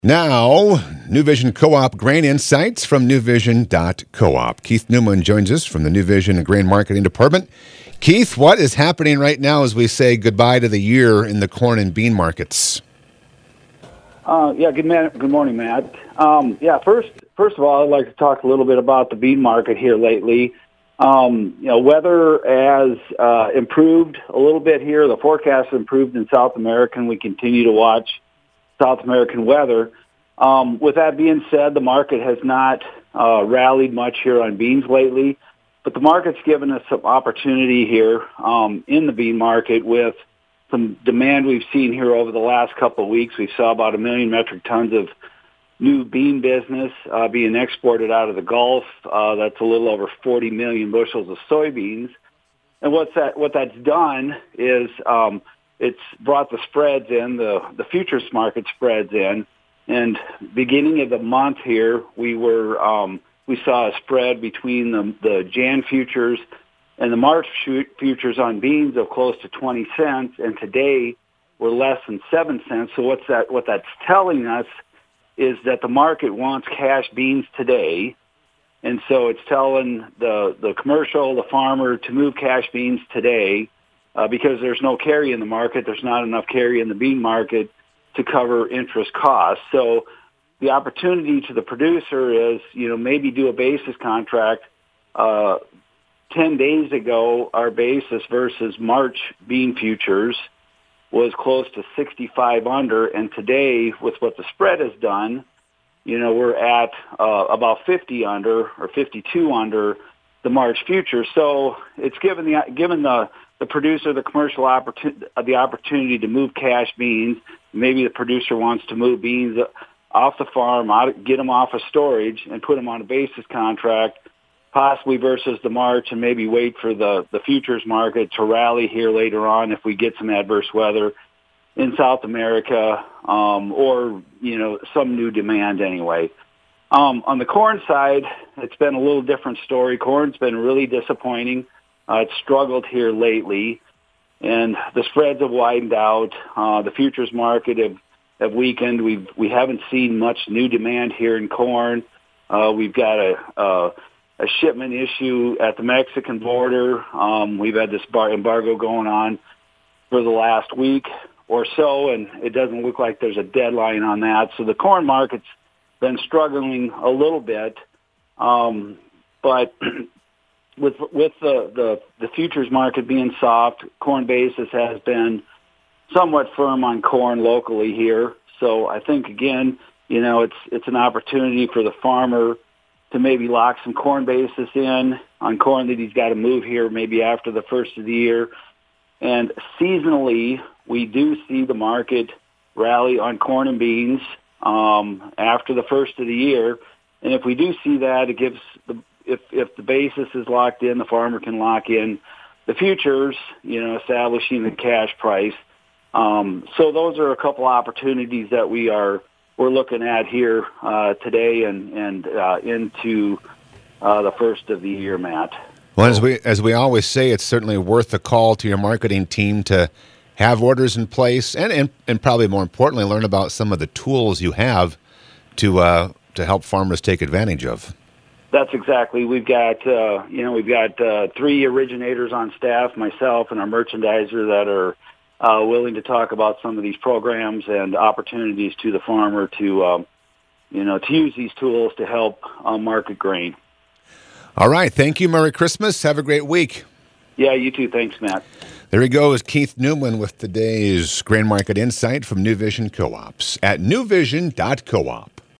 Now, New Vision Co-op Grain Insights from newvision.coop. Keith Newman joins us from the New Vision Grain Marketing Department. Keith, what is happening right now as we say goodbye to the year in the corn and bean markets? Good morning, Matt. First of all, I'd like to talk a little bit about the bean market here lately. Weather has improved a little bit here. The forecast has improved in South America, and we continue to watch South American weather. With that being said, the market has not rallied much here on beans lately, but the market's given us some opportunity here in the bean market with some demand we've seen here over the last couple of weeks. We saw about 1 million metric tons of new bean business being exported out of the Gulf. That's a little over 40 million bushels of soybeans. And what that's done is it's brought the spreads in, the futures market spreads in. And beginning of the month here, we saw a spread between the Jan futures and the March futures on beans of close to 20 cents, and today we're less than 7 cents. So what that's telling us is that the market wants cash beans today, and so it's telling the commercial, the farmer, to move cash beans today because there's no carry in the market. There's not enough carry in the bean market to cover interest costs. So the opportunity to the producer is, maybe do a basis contract. 10 days ago, our basis versus March bean futures was close to 65 under, and today, with what the spread has done, we're at about 50 under or 52 under the March futures. So it's given the producer the commercial the opportunity to move cash beans. Maybe the producer wants to move beans off the farm, get them off of storage, and put them on a basis contract, possibly versus the March, and maybe wait for the futures market to rally here later on if we get some adverse weather in South America or, some new demand anyway. On the corn side, it's been a little different story. Corn's been really disappointing. It's struggled here lately, and the spreads have widened out. The futures market have weakened. We haven't seen much new demand here in corn. We've got a shipment issue at the Mexican border. We've had this embargo going on for the last week or so, and it doesn't look like there's a deadline on that. So the corn market's been struggling a little bit, but with the futures market being soft, corn basis has been somewhat firm on corn locally here. So I think, again, it's an opportunity for the farmer to maybe lock some corn basis in on corn that he's got to move here maybe after the first of the year. And seasonally, we do see the market rally on corn and beans after the first of the year. And if we do see that, it gives if the basis is locked in, the farmer can lock in the futures, establishing the cash price. So those are a couple opportunities that we're looking at here today and into the first of the year, Matt. Well, as we always say, it's certainly worth a call to your marketing team to have orders in place and probably more importantly, learn about some of the tools you have to help farmers take advantage of. That's exactly. We've got 3 originators on staff, myself and our merchandiser, that are willing to talk about some of these programs and opportunities to the farmer to use these tools to help market grain. All right. Thank you. Merry Christmas. Have a great week. Yeah, you too. Thanks, Matt. There he goes, Keith Newman with today's Grain Market Insight from New Vision Co-ops at newvision.coop.